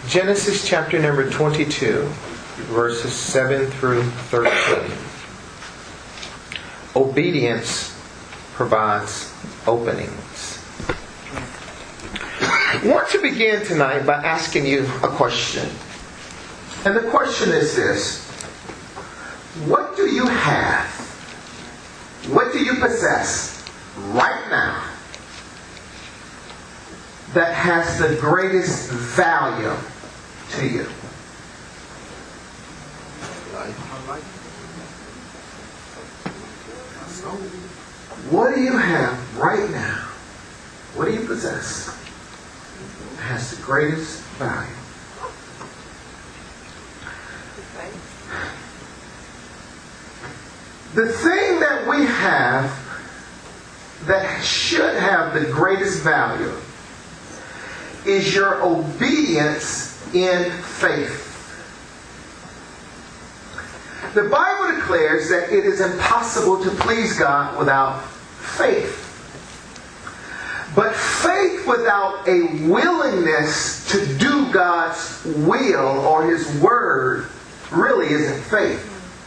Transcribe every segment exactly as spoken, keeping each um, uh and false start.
Genesis chapter number twenty-two, verses seven through thirteen. Obedience provides openings. I want to begin tonight by asking you a question. And the question is this: what do you have? What do you possess right now that has the greatest value to you? What do you have right now? What do you possess that has the greatest value? The thing that we have that should have the greatest value is your obedience in faith. The Bible declares that it is impossible to please God without faith. But faith without a willingness to do God's will or His Word really isn't faith.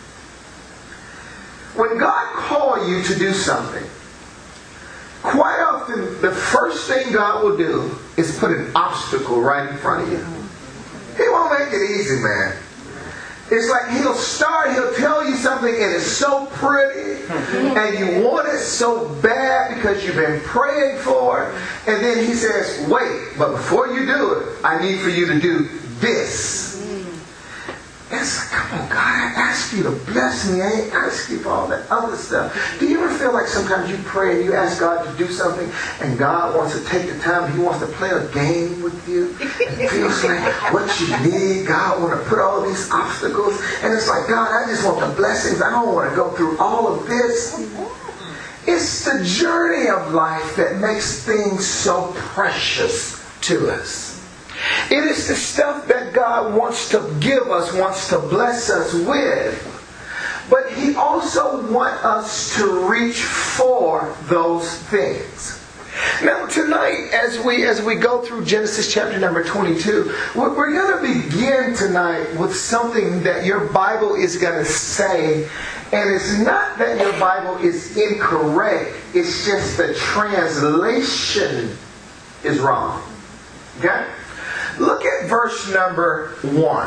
When God calls you to do something, quite often the first thing God will do is put an obstacle right in front of you. He won't make it easy, man. It's like He'll start, He'll tell you something and it's so pretty and you want it so bad because you've been praying for it, and then He says, wait, but before you do it, I need for you to do this. It's like, come on, God, I asked you to bless me. I ain't asked you for all that other stuff. Do you ever feel like sometimes you pray and you ask God to do something and God wants to take the time, He wants to play a game with you? It feels like what you need, God want to put all these obstacles. And it's like, God, I just want the blessings. I don't want to go through all of this. It's the journey of life that makes things so precious to us. It is the stuff that God wants to give us, wants to bless us with. But He also wants us to reach for those things. Now tonight, as we as we go through Genesis chapter number twenty-two, we're, we're going to begin tonight with something that your Bible is going to say. And it's not that your Bible is incorrect. It's just the translation is wrong. Okay? Look at verse number one.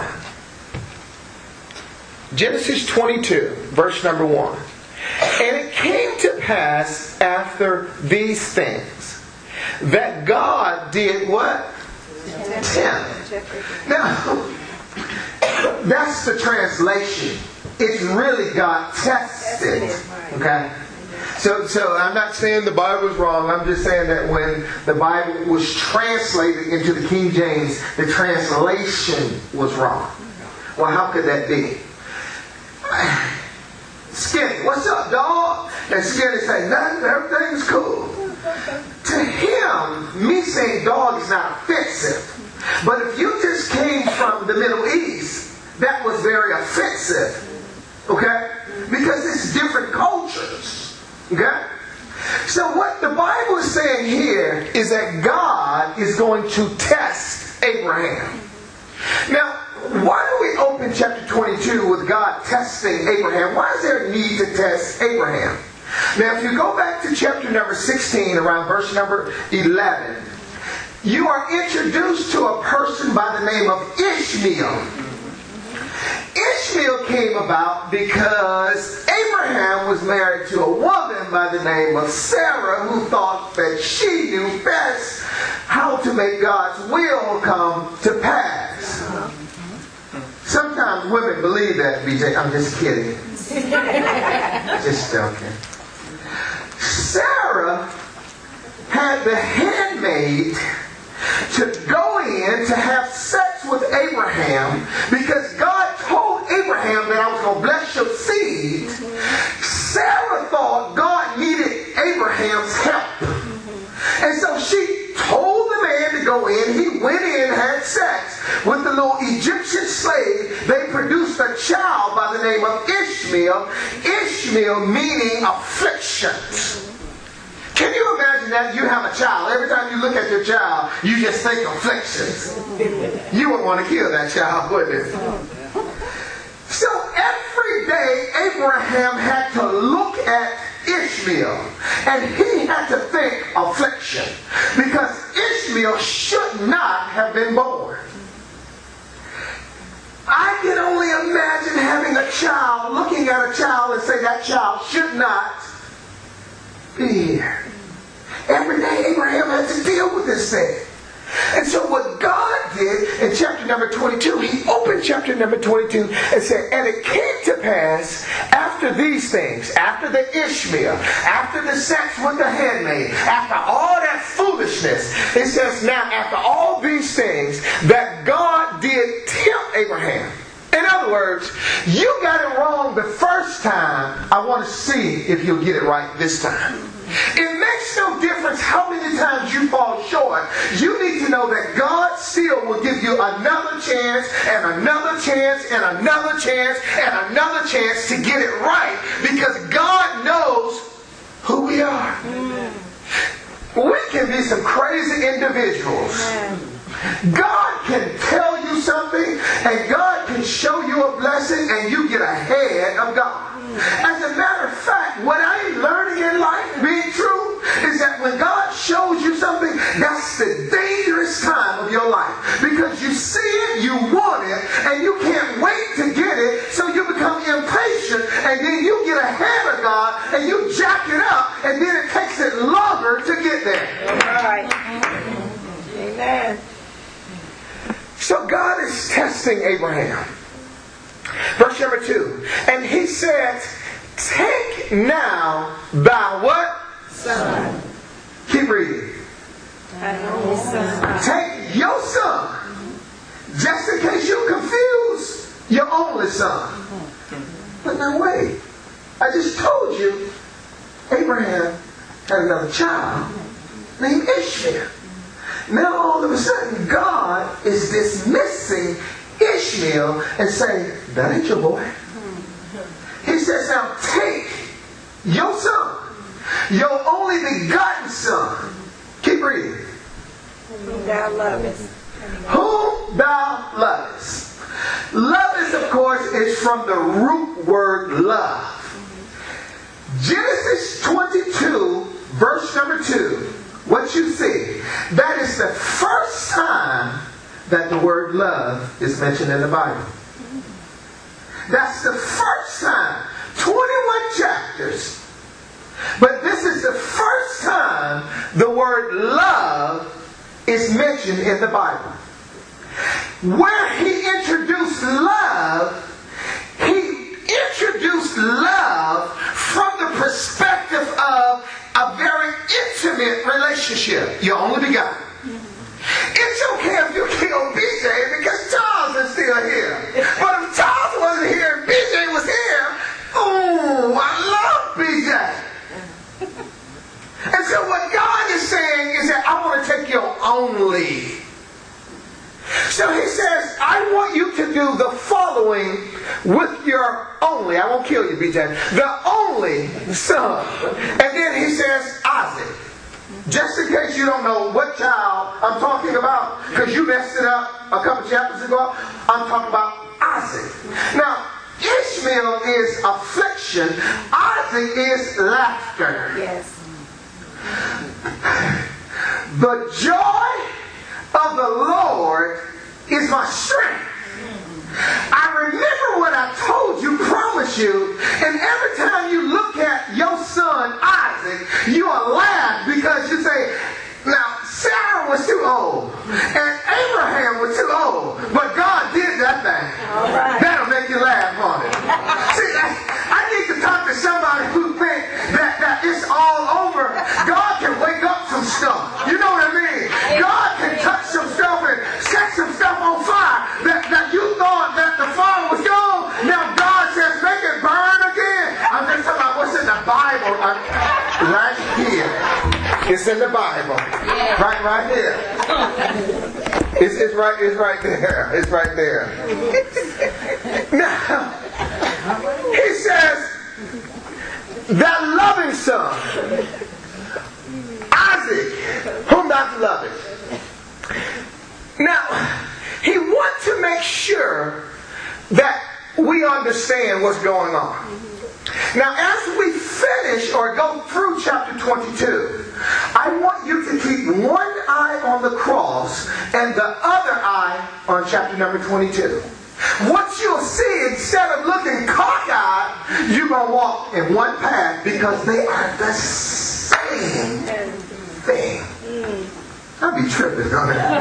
Genesis twenty-two, verse number one. And it came to pass after these things that God did what? Tempt. Now, that's the translation. It's really God tested. Okay? So, so I'm not saying the Bible is wrong. I'm just saying that when the Bible was translated into the King James, the translation was wrong. Well, how could that be? Skinny, what's up, dog? And Skinny say, nothing, everything's cool. To him, me saying dog is not offensive. But if you just came from the Middle East, that was very offensive. Okay? Because it's different cultures. Okay? So what the Bible is saying here is that God is going to test Abraham. Now, why do we open chapter twenty-two with God testing Abraham? Why is there a need to test Abraham? Now, if you go back to chapter number sixteen, around verse number eleven, you are introduced to a person by the name of Ishmael. Ishmael came about because Abraham was married to a woman by the name of Sarah, who thought that she knew best how to make God's will come to pass. Sometimes women believe that, B J. I'm just kidding. Just joking. Sarah had the handmaid to go in to have sex with Abraham because God told Abraham that I was going to bless your seed. Sarah thought God needed Abraham's help. And so she told the man to go in. He went in, had sex with the little Egyptian slave. They produced a child by the name of Ishmael. Ishmael meaning affliction. Can you imagine imagine that you have a child. Every time you look at your child, you just think afflictions. You would want to kill that child, wouldn't you? So every day Abraham had to look at Ishmael, and he had to think affliction, because Ishmael should not have been born. I can only imagine having a child, looking at a child and say that child should not be here. Every day Abraham had to deal with this thing. And so what God did in chapter number twenty-two, he opened chapter number twenty-two and said, and it came to pass after these things, after the Ishmael, after the sex with the handmaid, after all that foolishness, it says now after all these things that God did tempt Abraham. In other words, you got it wrong the first time. I want to see if you'll get it right this time. It makes no difference how many times you fall short. You need to know that God still will give you another chance and another chance and another chance and another chance to get it right, because God knows who we are. We can be some crazy individuals. God can tell you something and God can show you a blessing and you get ahead of God. As a matter of fact, what I'm learning in life, being true, is that when God shows you something, that's the dangerous time of your life. Because you see it, you want it, and you can't wait to get it, so you become impatient, and then you get ahead of God, and you jack it up, and then it takes it longer to get there. All right. Amen. So God is testing Abraham. Verse number two. And he said, take now thy what? Son. Keep reading. Thine only son. Take your son. Just in case you're confused, your only son. But now wait. I just told you Abraham had another child named Ishmael. Now all of a sudden God is dismissing Ishmael and saying, that ain't your boy. He says, now take your son, your only begotten son. Keep reading. Whom thou lovest. Whom thou lovest. Lovest, of course, is from the root word love. Genesis twenty-two, verse number two. What you see, that is the first time that the word love is mentioned in the Bible. That's the first time. twenty-one chapters. But this is the first time the word love is mentioned in the Bible. Where he introduced love, he introduced love from the perspective of a very intimate relationship. You only begotten. It's okay if you kill B J because Charles is still here. But if Charles wasn't here and B J was here, ooh, I love B J. And so what God is saying is that I want to take your only. So he says, I want you to do the following with your only. I won't kill you, B J. The only son. And then he says, Isaac. Just in case you don't know what child I'm talking about, because you messed it up a couple chapters ago, I'm talking about Isaac. Now, Ishmael is affliction. Isaac is laughter. Yes. The joy of the Lord is my strength. I remember what I told you, promise you, and every time you look at your son Isaac, you will laugh because you say, now Sarah was too old and Abraham was too old, but God did that thing. All right. That'll make you laugh on it. See, I need to talk to somebody who thinks that, that it's all over. God can wake up some stuff. You know what I mean? God can touch some stuff and set some stuff on fire that, that you thought that the fire was gone. Now God says, make it burn again. I'm just talking about what's in the Bible. I'm, right here. It's in the Bible. Yeah. Right, right here. It's, it's right. It's right there. It's right there. Now, he says, that loving son, Isaac about to love it. Now, he wants to make sure that we understand what's going on. Now, as we finish or go through chapter twenty-two, I want you to keep one eye on the cross and the other eye on chapter number twenty-two. What you'll see, instead of looking cockeyed, you're going to walk in one path because they are the same thing. I'll be tripping on that.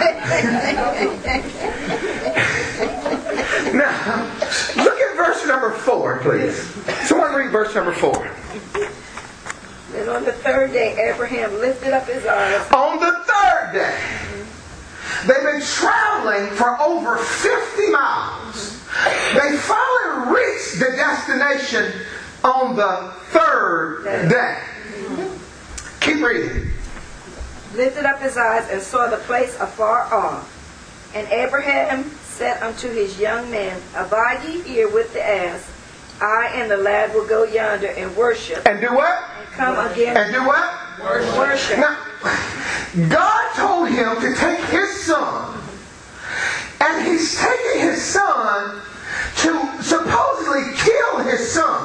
Now, look at verse number four, please. Someone read verse number four. And on the third day, Abraham lifted up his eyes. On the third day. They've been traveling for over fifty miles. They finally reached the destination on the third day. Keep reading. Lifted up his eyes and saw the place afar off. And Abraham said unto his young men, Abide ye here with the ass. I and the lad will go yonder and worship. And do what? And come again. And do what? Worship. worship. Now, God told him to take his son. And he's taking his son to supposedly kill his son.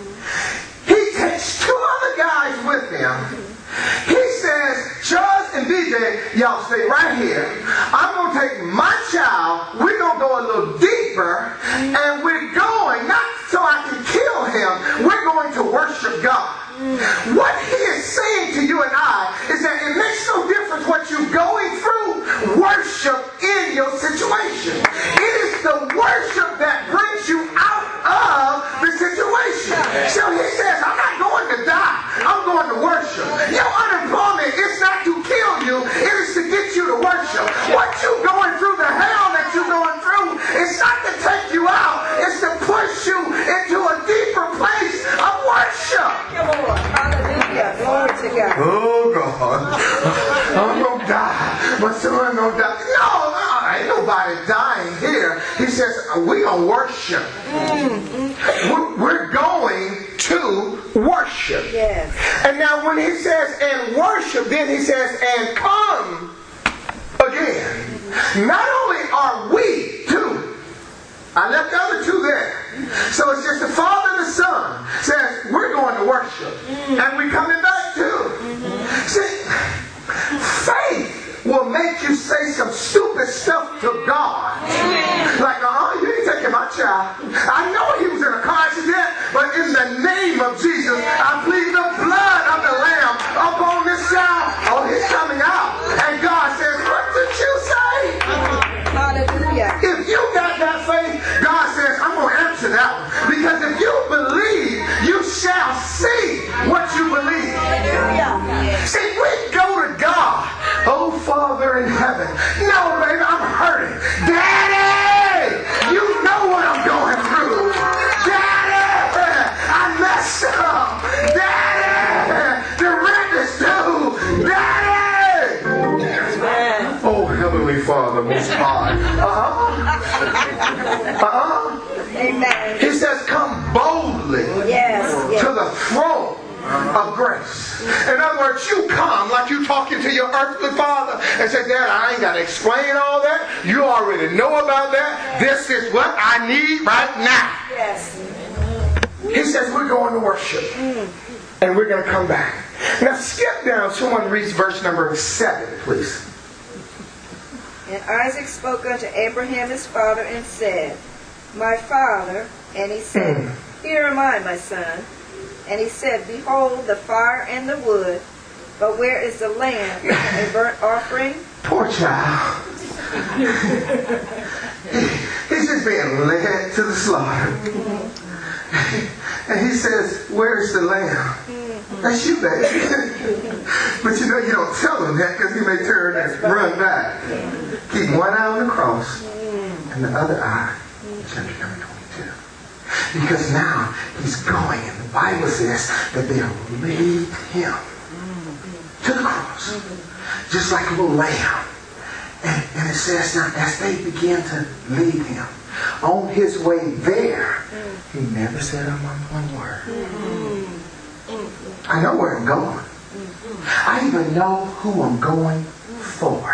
He takes two other guys with him. He says, Charles and D J, y'all stay right here. I'm going to take my child. We're going to go a little deeper. And we're going, not so I can kill him, we're going to worship God. What he is saying to you and I is that it makes no difference what you're going through. Worship in your situation. It is the worship that brings you out of the situation. So he says, I'm not going to die. I'm going to worship. Your unemployment is not to kill you. It is to get you to worship. What you're going through, the hell that you're going through, it's not to take you out. It's to push you into a deeper place of worship. Hallelujah. Glory to God. Oh, God. I'm going to die. My son going to die. No, no, ain't nobody dying here. He says, we're going to worship. We're, we're going to worship. Yes. And now when he says, and worship, then he says, and come again. Not only are we two, I left the other two there. So it's just the Father and the Son says, we're going to worship. Mm-hmm. And we're coming back too. Mm-hmm. See, faith will make you say some stupid stuff to God. Mm-hmm. Like, uh-huh, you ain't taking my child. I know he was in a car accident, but in the name of Jesus, I plead the blood of the Lamb upon this child. Oh, he's coming out. And God says, what did you say? Hallelujah. If you got that faith, God says, I'm going to answer that one. Because if you believe, you shall see what you believe. Hallelujah. See, we go to God. Oh, Father in heaven. No, baby, I'm hurting. Daddy, you know what I'm going through. Daddy, I messed up. Daddy, the rent is due. Daddy. Oh, Heavenly Father, Most High. Uh-huh. Uh-huh. Amen. He says, come boldly yes, yes. to the throne of grace. In other words, you come like you talking to your earthly father and say, Dad, I ain't got to explain all that. You already know about that. This is what I need right now. Yes. He says, we're going to worship. Mm. And we're going to come back. Now skip down. Someone reads verse number seven, please. And Isaac spoke unto Abraham his father and said, My father. And he said, mm. Here am I, my son. And he said, Behold the fire and the wood, but where is the lamb and burnt offering? Poor child. He's just being led to the slaughter. And he says, where's the lamb? That's you, baby. But you know, you don't tell him that because he may turn and run back. Keep one eye on the cross and the other eye in chapter number twenty-two. Because now he's going, and the Bible says that they have laid him to the cross, just like a little lamb. And, and it says now, as they begin to lead him on his way there, he never said a one word. I know where I'm going. I even know who I'm going for.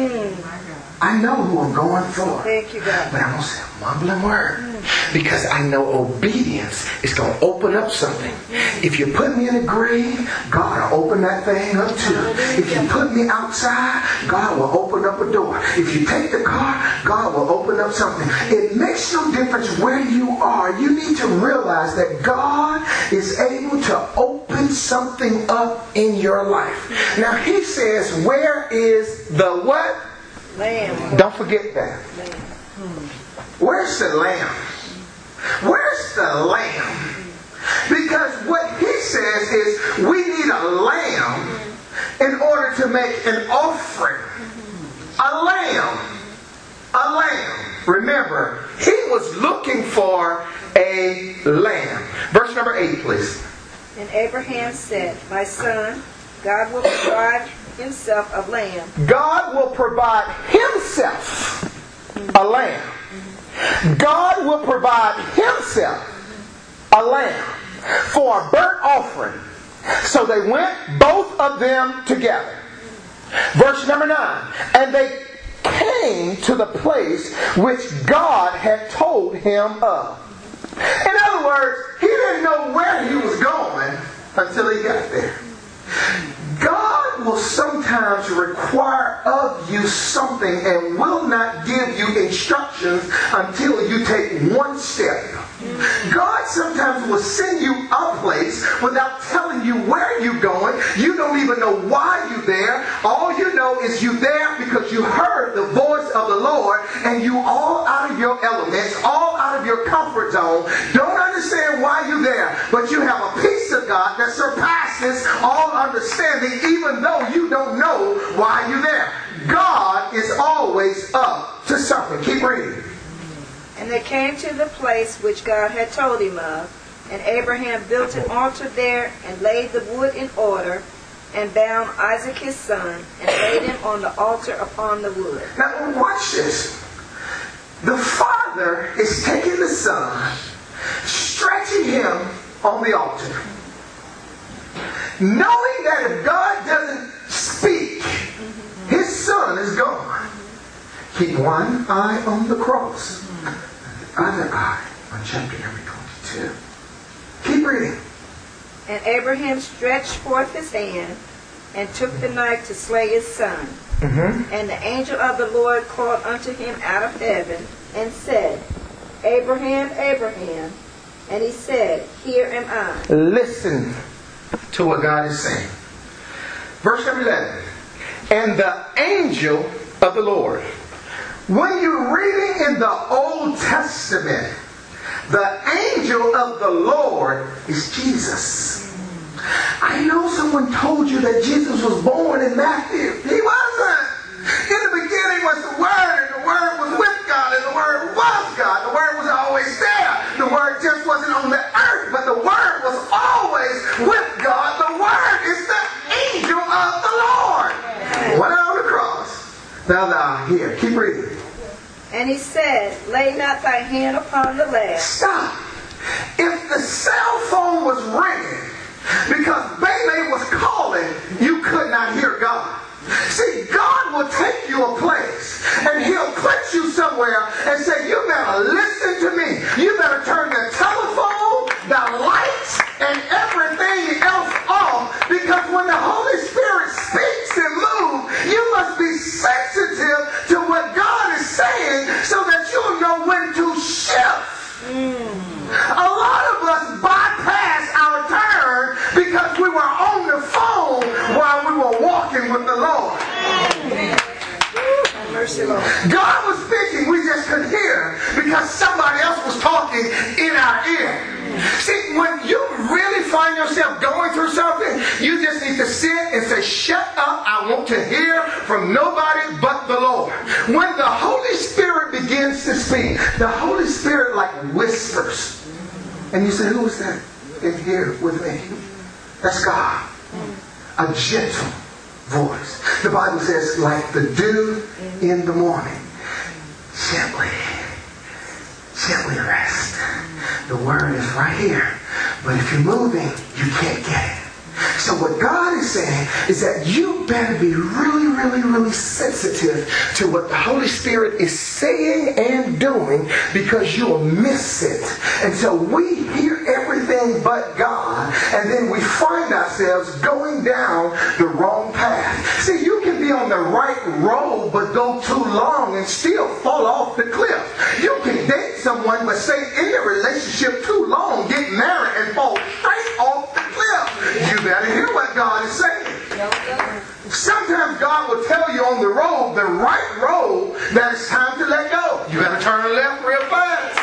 I know who I'm going for. Thank you, God. But I'm going to say a mumbling word. Because I know obedience is going to open up something. If you put me in a grave, God will open that thing up too. If you put me outside, God will open up a door. If you take the car, God will open up something. It makes no difference where you are. You need to realize that God is able to open something up in your life. Now he says, where is the what? Lamb. Don't forget that. Lamb. Where's the lamb? Where's the lamb? Because what he says is we need a lamb in order to make an offering. A lamb. A lamb. Remember, he was looking for a lamb. Verse number eight, please. And Abraham said, my son, God will provide himself a lamb. God will provide himself a lamb. God will provide himself a lamb for a burnt offering. So they went, both of them together. Verse number nine. And they came to the place which God had told him of. In other words, he didn't know where he was going until he got there. God will sometimes require of you something and will not give you instructions until you take one step. God sometimes will send you a place without telling you where you're going. You don't even know why you're there. All you know is you're there because you heard the voice of the Lord and you all out of your elements, all out of your comfort zone. Don't understand why you're there, but you have a peace of God that surpasses all understanding, even though you don't know why you're there. God is always up to something. Keep reading. And they came to the place which God had told him of. And Abraham built an altar there and laid the wood in order and bound Isaac his son and laid him on the altar upon the wood. Now watch this. The father is taking the son, stretching him on the altar. Knowing that if God doesn't speak, his son is gone. Keep one eye on the cross. The other eye on chapter number twenty-two. Keep reading. And Abraham stretched forth his hand and took the knife to slay his son. Mm-hmm. And the angel of the Lord called unto him out of heaven and said, Abraham, Abraham. And he said, Here am I. Listen to what God is saying. Verse number eleven. And the angel of the Lord. When you're reading in the Old Testament, the angel of the Lord is Jesus. I know someone told you that Jesus was born in Matthew. He wasn't. In the beginning was the Word, and the Word was with God, and the Word was God. The Word was always there. The Word just wasn't on the earth, but the Word was always with God. The Word is the angel of the Lord. Went on the cross. Now thou here. Keep reading. And he said, Lay not thy hand upon the lad. Stop. If the cell phone was ringing because Baby was calling, you could not hear God. See, God will take you a place and he'll put you somewhere and say, you better listen to me. You better turn the telephone, the lights, and everything else off, because when the Holy Spirit speaks and moves, you must be sensitive to what God is saying so that you'll know when to shift. Mm. A lot of us bypass our turn because we were on the phone while we were walking with the Lord. Mercy, Lord. God was speaking, we just couldn't hear because somebody else was talking in our ear. See, when you really find yourself going through something, you just need to sit and say, shut up, I want to hear from nobody but the Lord. When the Holy Spirit begins to speak, the Holy Spirit like whispers. And you say, who is that in here with me? That's God. A gentle voice. The Bible says, like the dew in the morning. Gently. Gently rest. The word is right here. But if you're moving, you can't get it. So what God is saying is that you better be really, really, really sensitive to what the Holy Spirit is saying and doing, because you'll miss it. And so we hear everything but God, and then we find ourselves going down the wrong path. See, you can be on the right road but go too long and still fall off the cliff. You can date someone but stay in the relationship too long, get married, and fall straight off the cliff. You better hear what God is saying. Sometimes God will tell you on the road, the right road, that it's time to let go. You better turn left real fast.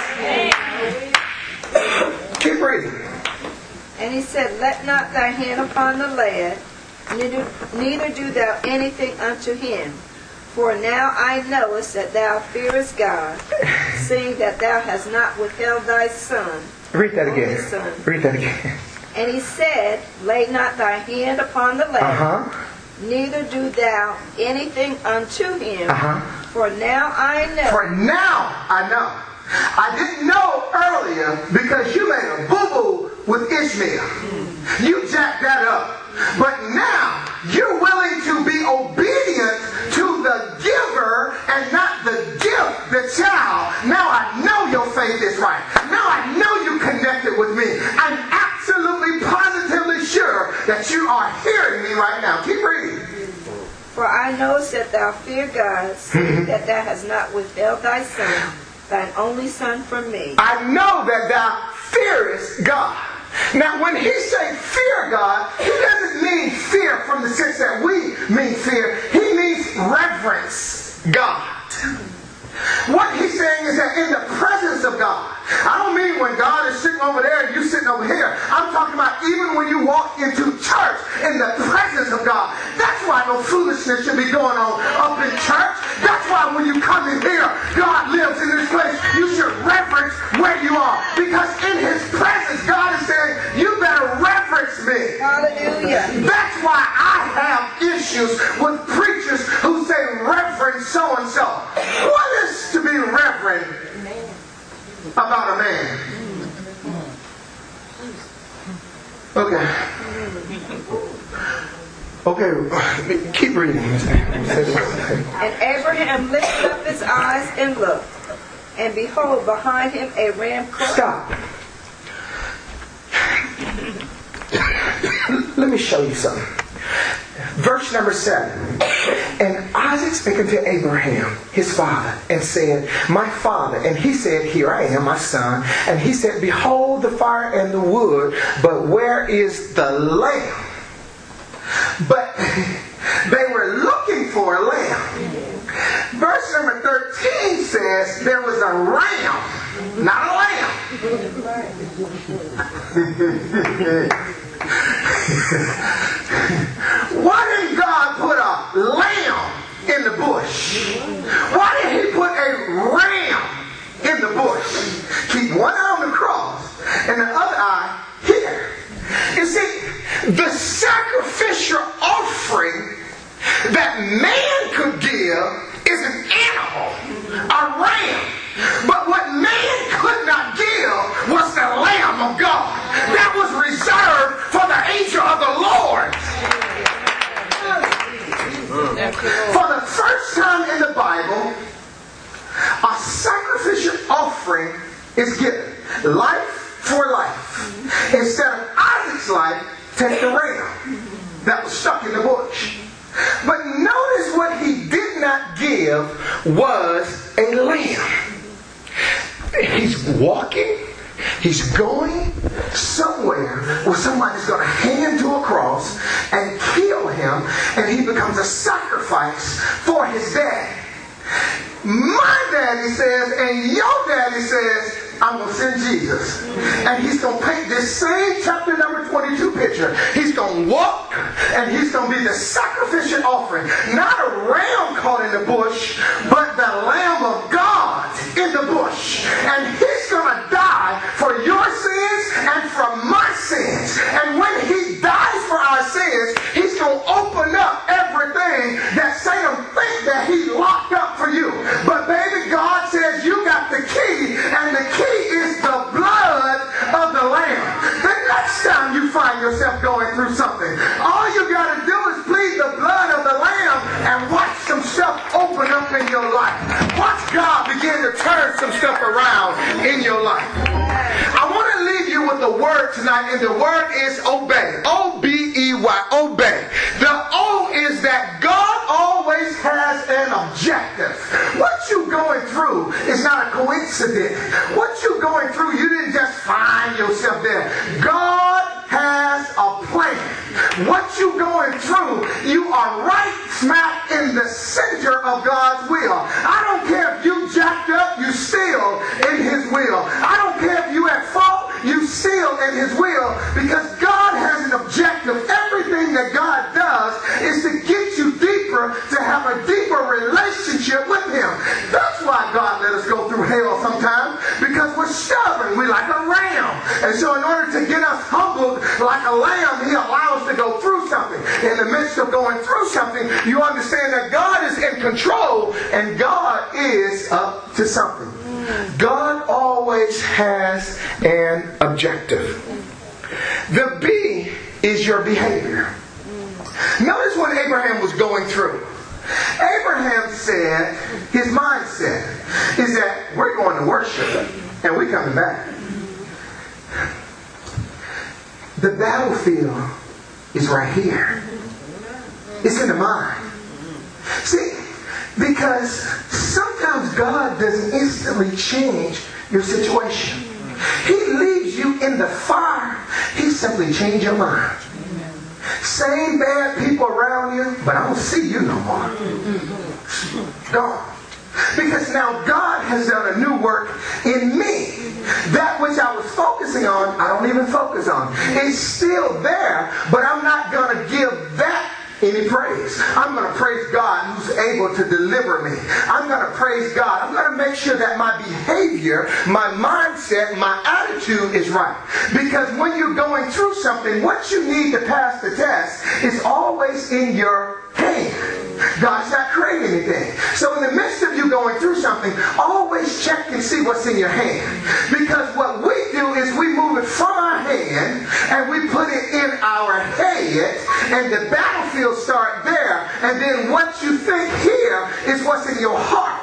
Keep reading. And he said, let not thy hand upon the lad, neither, neither do thou anything unto him. For now I knowest that thou fearest God, seeing that thou hast not withheld thy son. Read that again. Son. Read that again. And he said, lay not thy hand upon the lad, Uh-huh. neither do thou anything unto him. Uh-huh. For now I know. For now I know. I didn't know earlier because you made a boo-boo with Ishmael. You jacked that up. But now you're willing to be obedient to the giver and not the gift, the child. Now I know your faith is right. Now I know you connected with me. I'm absolutely positively sure that you are hearing me right now. Keep reading. For I know that thou fear God, seeing that thou hast not withheld thy son, thine only son, from me. I know that thou fearest God. Now, when he says fear God, he doesn't mean fear from the sense that we mean fear. He means reverence God. What he's saying is that in the presence of God, I don't mean when God is sitting over there and you sitting over here. I'm talking about even when you walk into church in the presence of God. That's why no foolishness should be going on up in church. That's why when you come in here, God lives in this place. You should reverence where you are. Because in his presence, God is saying, you better reverence me. Hallelujah. That's why I have issues with preachers who say reverend so-and-so. What is to be reverend about a man? Okay. Okay, keep reading. And Abraham lifted up his eyes and looked, and behold, behind him a ram cried. Stop. Let me show you something. Verse number seven. And Isaac spake unto Abraham, his father, and said, my father. And he said, here I am, my son. And he said, behold the fire and the wood, but where is the lamb? But they were looking for a lamb. Verse number thirteen says there was a ram, not a lamb. Why didn't God put a lamb in the bush? Why did he put a ram in the bush? Keep one eye on the cross and the other eye here. You see, the sacrificial offering that man could give is an animal, a ram. But what man could not give was the Lamb of God. That was reserved for the angel of the Lord. For the first time in the Bible, a sacrificial offering is given. Life for life. Instead of Isaac's life, take the ram that was stuck in the bush. But notice what he did not give was a lamb. He's walking, he's going somewhere where somebody's going to hang him to a cross and kill him, and he becomes a sacrifice for his daddy. My daddy says, and your daddy says, I'm going to send Jesus. And he's going to paint this same chapter number twenty-two picture. He's going to walk, and he's going to be the sacrificial offering. Not a ram caught in the bush, but the Lamb of God in the bush. And he's going to die for your sins and for my sins. And when he dies for our sins, he's going to open up everything that Satan thinks that he locked up for you. But baby, God says you got the key, and the key is the blood of the Lamb. The next time you find yourself going through something, Watch God begin to turn some stuff around in your life. I want to leave you with a word tonight, and the word is obey. O B E Y, obey. The O is that God always has an objective. What you going through is not a coincidence. What you going through, you didn't just find yourself there. God has a plan. What you going through, you are right smack in the center of God's will. I don't care if you jacked up, you still in His will. I don't care if you at fault, you still in His will, because God has an objective. Everything that God does is to get you deeper, to have a deeper relationship with Him. That's why God let us go through hell sometimes, because we're stubborn. We're like a ram. And so in order to get us humbled like a lamb, He allows us to go through something. In the midst of going through something, you understand that God is in control and God is up to something. God always has an objective. The B is your behavior. Notice when Abraham was going through. Abraham said, his mindset is that we're going to worship and we're coming back. The battlefield is right here. It's in the mind. See, because sometimes God doesn't instantly change your situation. He leaves you in the fire. He simply changes your mind. Same bad people around you, but I don't see you no more. Gone. Because now God has done a new work in me. That which I was focusing on, I don't even focus on. It's still there, but I'm not going to give that any praise. I'm going to praise God who's able to deliver me. I'm going to praise God. I'm going to make sure that my behavior, my mindset, my attitude is right. Because when you're going through something, what you need to pass the test is always in your hand. God's not creating anything. So in the midst of you going through something, always check and see what's in your hand. Because what we do is we move it from our hand and we put it in our head, and the battlefield start there, and then what you think here is what's in your heart.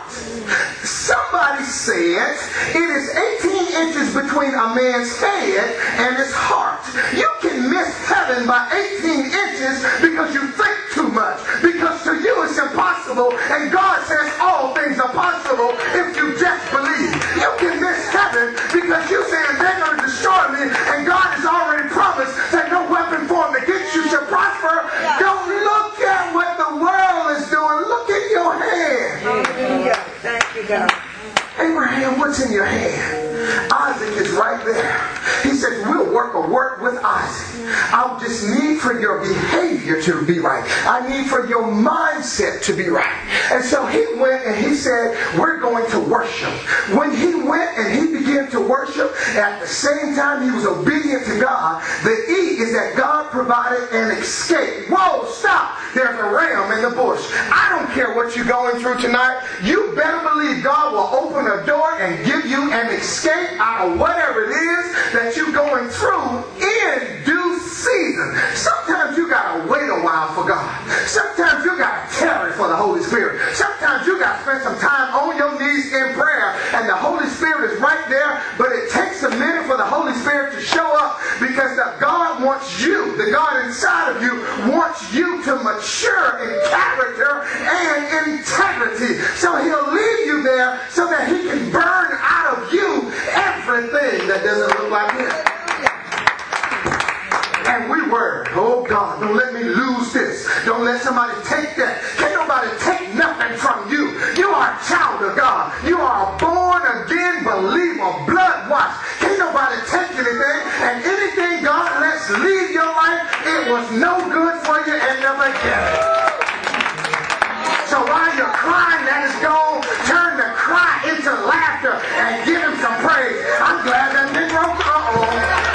Somebody said it is eighteen inches between a man's head and his heart. You can miss heaven by eighteen inches because you think too much. Because to you it's impossible, and God says all things are possible if you just believe. You can miss heaven because you're saying they're going to destroy me, and God has already promised that no weapon formed against you shall prosper. Don't look at what the world is doing. Look at your hand. Hallelujah. Thank you, God. Abraham, what's in your hand? Isaac is right there. He says, we'll work a work with Isaac. I just need for your behavior to be right. I need for your mindset to be right. And so he went and he said, we're going to worship. When he went and he began to worship, at the same time he was obedient to God. The E is that God provided an escape. Whoa, stop. There's a ram in the bush. I don't care what you're going through tonight. You better believe God will open a door and give you an escape out of whatever it is that you're going through in due season. Sometimes you gotta wait a while for God. Sometimes you gotta tarry for the Holy Spirit. Sometimes you gotta spend some time on your knees in prayer, and the Holy Spirit is right there, but it takes a minute for the Holy Spirit to show up, because the God wants you, the God inside of you wants you to mature in character and integrity. So he'll leave you there so that he can burn out of you everything that doesn't look like him. And we were, oh God, don't let me lose this. Don't let somebody take that. Can't nobody take nothing from you. You are a child of God. You are a born again believer, blood washed. Can't nobody take anything. And anything God lets leave your life, it was no good for you and never again. So while you're crying that is gone, turn the cry into laughter and give him some praise. I'm glad that didn't broke. Uh-oh.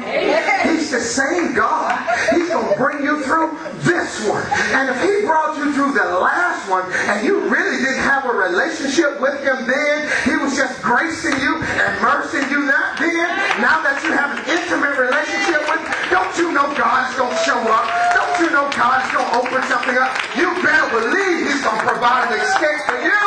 He's the same God. He's going to bring you through this one. And if He brought you through the last one and you really didn't have a relationship with Him then, He was just gracing you and mercing you not then, now that you have an intimate relationship with Him, don't you know God's going to show up? Don't you know God's going to open something up? You better believe He's going to provide an escape for you.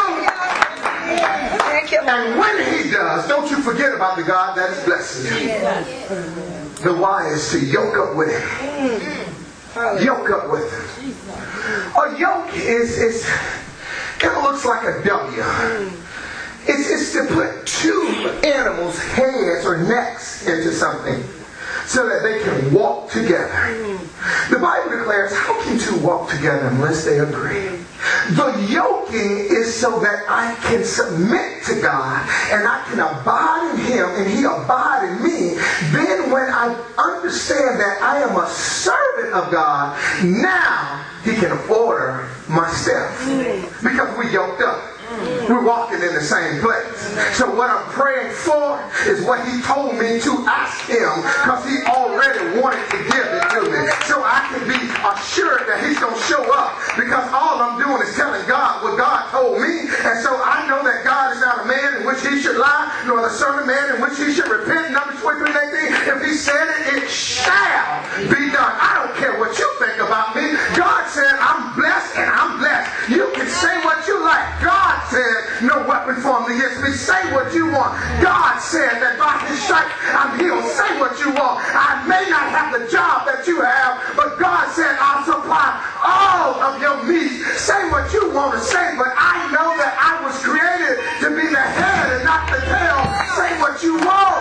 And when He does, don't you forget about the God that is blessing you. The why is to yoke up with Him. Yoke up with Him. A yoke is, is kind of looks like a W. It's, it's to put two animals' heads or necks into something so that they can walk together. The Bible declares, how can two walk together unless they agree? The yoking is so that I can submit to God and I can abide in Him and He abide in me. Then when I understand that I am a servant of God, now He can order my steps. Because we yoked up. We're walking in the same place. So what I'm praying for is what He told me to ask Him, because He already wanted to give it to me. So I can be assured that He's going to show up, because all I'm doing is telling God what God told me. And so I know that God is not a man in which He should lie, nor the Son of Man in which He should repent. Numbers twenty-three eighteen. If He said it, it shall be done. I don't care what you think about me. God said I'm blessed and I'm blessed. You can say what you like. God said no weapon formed against me. Say what you want. God said that by His stripes I'm healed. Say what you want. I may not have the job that you have, but God said I'll supply all of your needs. Say what you want to say, but I know that I was created to be the head and not the tail. Say what you want.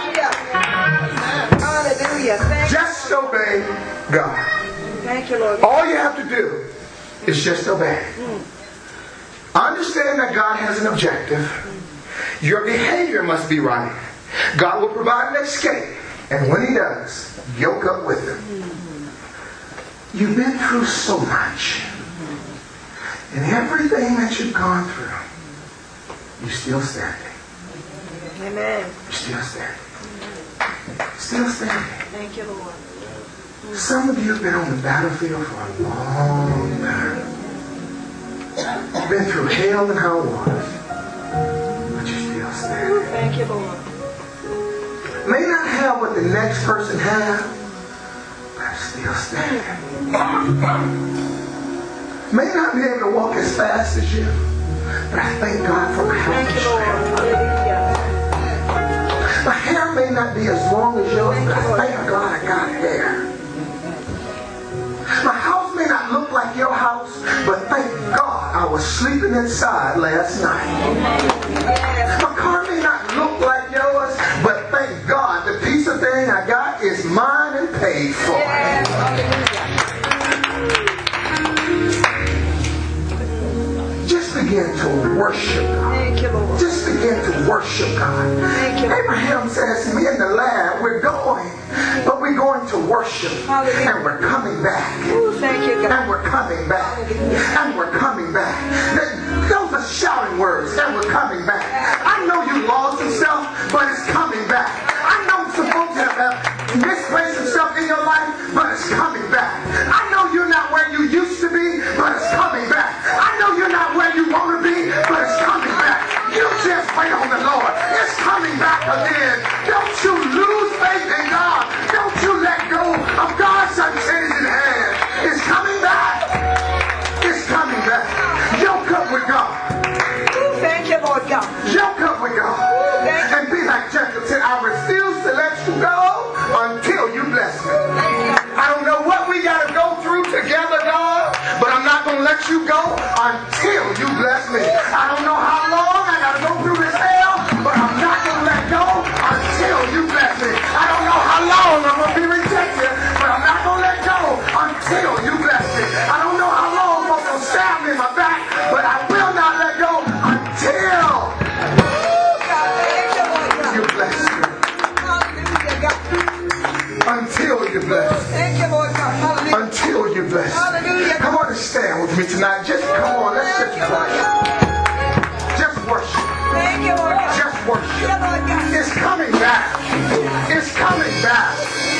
Hallelujah. Thank just obey God. Thank you, Lord. All you have to do is just obey. Understand that God has an objective. Your behavior must be right. God will provide an escape. And when He does, yoke up with Him. You've been through so much. And everything that you've gone through, you're still standing. Amen. You're still standing. Still standing. Thank you, Lord. Some of you have been on the battlefield for a long time. You've been through hell and high waters, but you're still standing. Thank you, Lord. May not have what the next person has, but I'm still standing. May not be able to walk as fast as you, but I thank God for my health and Thank you, Lord. strength. Hallelujah. My hair may not be as long as yours, but I thank God I got hair. My house may not look like your house, but thank God I was sleeping inside last night. My car may not look like yours, but thank God the piece of thing I got is mine and paid for. Just begin to worship God. Thank you, Lord. Just begin to worship God. Thank you. Abraham says, me and the lad, we're going, but we're going to worship. Hallelujah. And we're coming back. Ooh, thank you, God. And we're coming back. And we're coming back. Those are shouting words. And we're coming back. I know you lost some stuff, but it's coming back. I know some folks have, have misplaced some stuff in your life, but it's coming back. I know you're not where you used to be, but it's coming back. I know you're not where you want to be, but it's coming back. You just wait on the Lord. It's coming back again. Don't you lose faith in God. Don't you let go of God's unchanging hand. It's coming back. It's coming back. Yoke up with God. Thank you, Lord God. Yoke up with God. And be like Jacob said, I refuse to let you go until you bless me. I don't know what we got to go through together, God, but I'm not going to let you go until you bless me. I don't know how long I got to go through this hell, but I'm not going to let go until you bless me. I don't know how long I'm going to be rejected, but I'm not going to let go until you bless me. I don't know how long folks will stab me in my back, but I will not let go until you bless me. Until you bless. Thank you, Lord God. Hallelujah. Until you bless. Hallelujah. Come on and stand with me tonight. Just come on, let's just worship. Just worship. Thank you, Lord God. Just worship. Thank you, Lord God. It's coming back. It's coming back.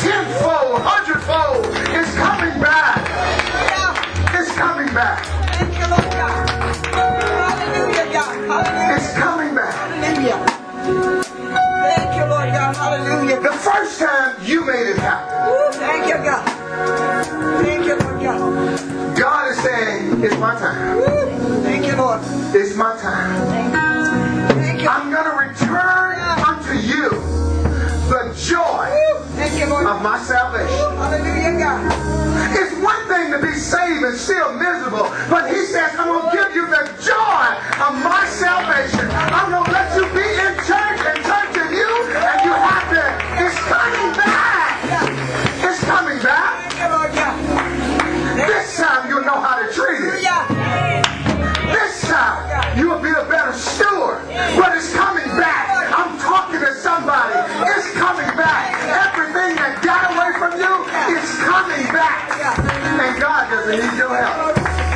tenfold, hundredfold. It's coming back. It's coming back. Thank you, Lord God. Hallelujah, God. Hallelujah. It's coming back. Hallelujah. Thank you, Lord God. Hallelujah. The first time you made it happen. Woo, thank you, God. Thank you, Lord God. God is saying, it's my time. Woo, thank you, Lord. It's my time. Thank you. I'm going to return unto you the joy Woo, thank you, Lord. of my salvation. Hallelujah, God. It's one thing to be saved and still miserable, but he says, I'm going to give you the joy of my salvation. I'm going to let you be in church and church in you, and you have to. It's coming back. It's coming back. Thank you, Lord God. This time you'll know how to treat it. This time you will be a better steward. But it's coming back. I'm talking to somebody. It's coming back. Everything that got away from you is coming back. And God doesn't need your help.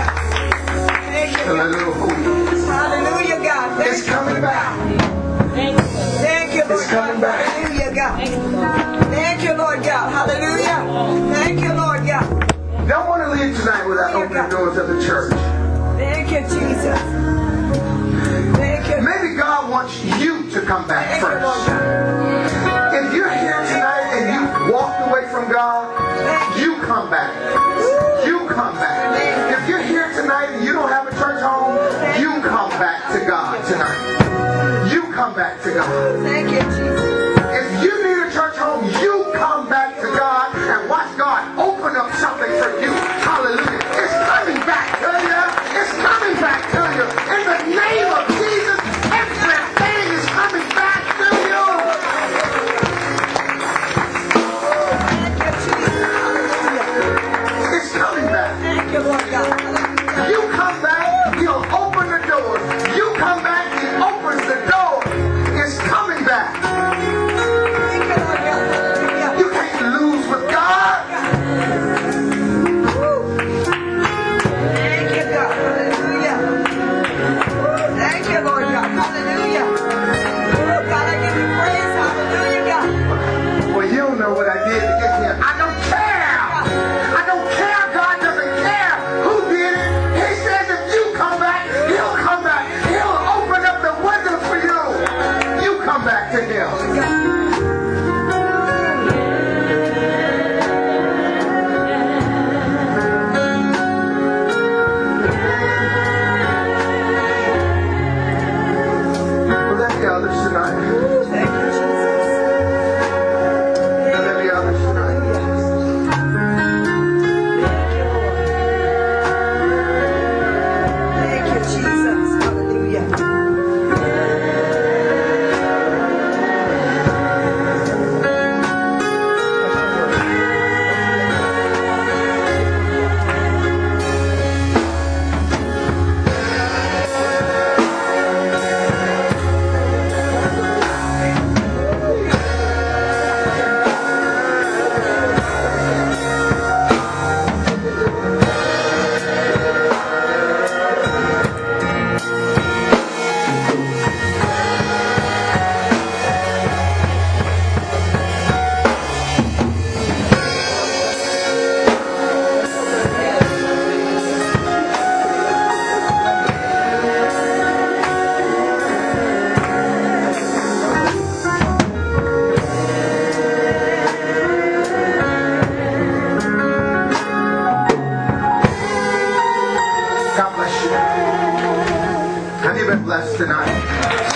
Hallelujah. Hallelujah, God. Thank It's coming back. Thank you, Lord It's coming God. back. Hallelujah, God. Thank you, Lord God. Hallelujah. Thank you, Lord God. Don't want to leave tonight without opening doors of the church. Thank you, Jesus. Thank you. Maybe God wants you to come back Thank you, Lord first. God. If you're here tonight and you walked away from God, you come back. You come back. If you're here tonight and you don't have a church home, you come back to God tonight. You come back to God. Thank you, Jesus. If you need a church home, you come back to God and watch God open up something for you. Hallelujah. It's coming back to you. It's coming back to you. In the name of Jesus, everything is coming back to you. Thank you, Jesus. Hallelujah. It's coming back. Thank you, Lord God. Hallelujah. You come back, he'll open the door. You come back, he opens the door. It's coming back. Thank you, Lord God. Hallelujah. You can't lose with God. Woo. Thank you, God. Hallelujah. Woo. Thank you, Lord God. Hallelujah. Woo. God, I give you praise. Hallelujah, God. Well, you don't know what I did to get here. I don't care. I don't care. God doesn't care who did it. He says if you come back, he'll come back. He'll open up the window for you. You come back to him. Will there be others tonight? Woo. Thank you, Jesus. Will there be others tonight? Thank you, Jesus. Hallelujah. God bless you. Have you been blessed tonight?